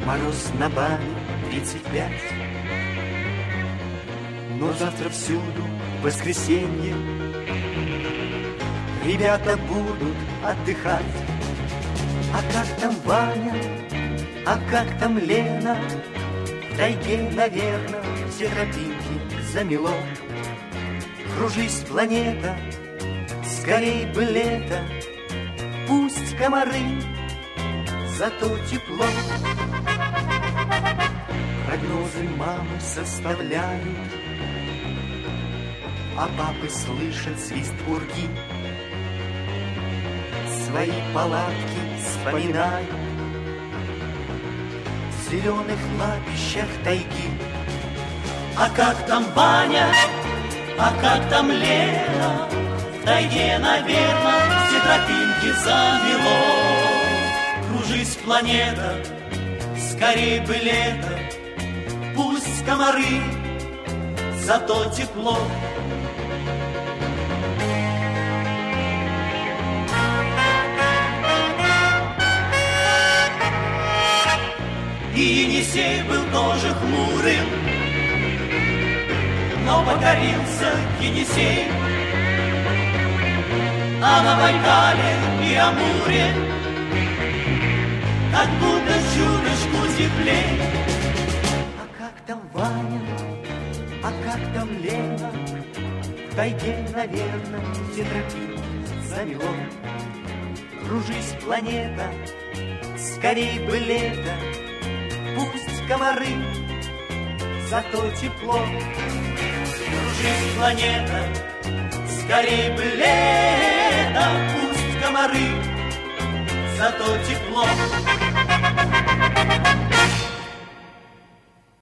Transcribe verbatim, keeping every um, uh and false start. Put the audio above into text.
Мороз на бане тридцать пять, но завтра всюду воскресенье. Ребята будут отдыхать. А как там Ваня, а как там Лена? В тайге, наверно, все тропинки замело. Кружись, планета, скорей бы лето. Пусть комары, зато тепло. Прогнозы мамы составляют, а папы слышат свист пурги. Свои палатки вспоминаю в зеленых лапищах тайги. А как там Ваня, а как там Лена? В тайге, наверно, все тропинки замело. Кружись, планета, скорей бы лето. Пусть комары, зато тепло. И Енисей был тоже хмурым, но покорился Енисей. А на Байкале и Амуре как будто чуточку теплей. А как там Ваня, а как там Лена? В тайге, наверно, все тропинки замело. Кружись, планета, скорей бы лето. Пусть комары, зато тепло. Кружись, планета, скорей бы лето. Пусть комары, зато тепло.